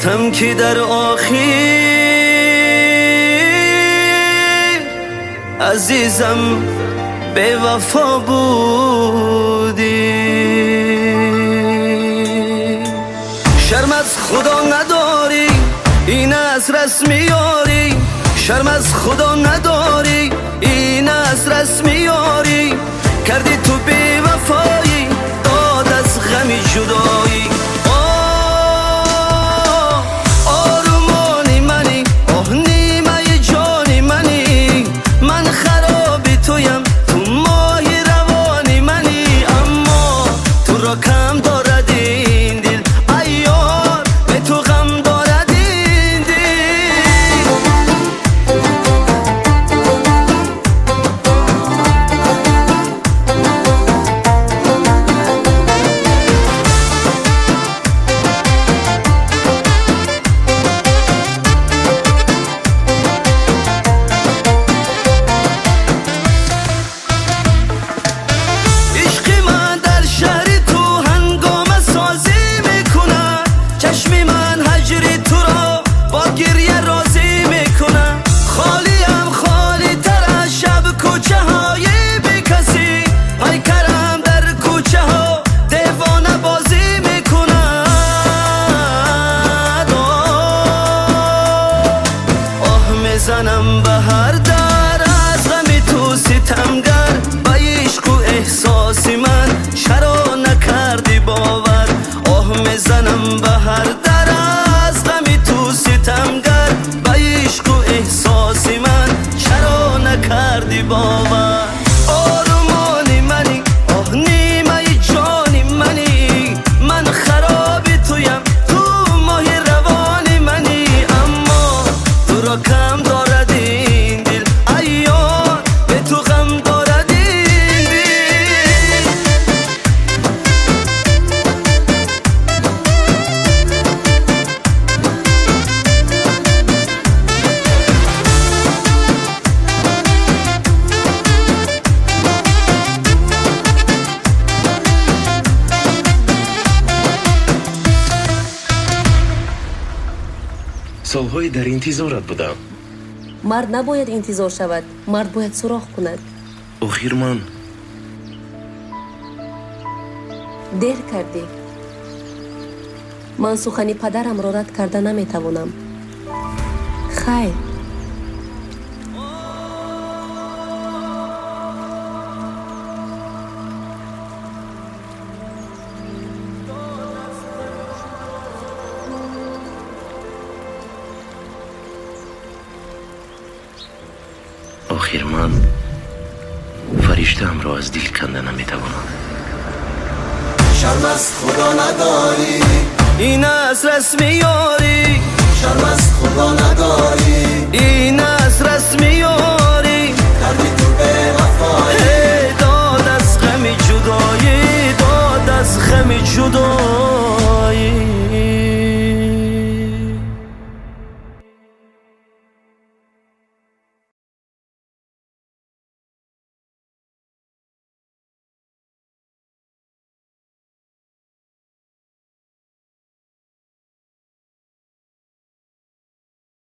گفتم که در آخر عزیزم به وفا بودی. شرم از خدا نداری این از رسمی یاری، شرم از خدا نداری این از رسمی یاری. کردی تو بی وفایی داد از غمی جدایی. آرمانی منی آه نیمه جانی منی، من خرابی تویم تو ماهی روانی منی. اما تو را کم دارد این دل ایار به تو غم دارد این دل. زنم به هر در از غمی تو ستمگر، با عشق و احساس من چرا نکردی باور. آه میزنم به هر در از غمی تو ستمگر، با عشق و احساس من چرا نکردی باور. آرمانی منی آه نیمه جانی منی، من خرابی تویم تو ماهی روانی منی. اما تو را کم دارد این دل ایار به تو غم دارد این دل. سالهای در انتظارت بودم. مرد نباید انتظار شود، مرد باید سراغ کند. آخر من دیر کردی. من سخنی پدرم را رد کرده نمیتوانم. خیر. آخر من فرشته هم را از دل کنده نمیتوانم. شرم از خدا نداری این از رسمی یاری، شرم از خدا نداری این از رسمی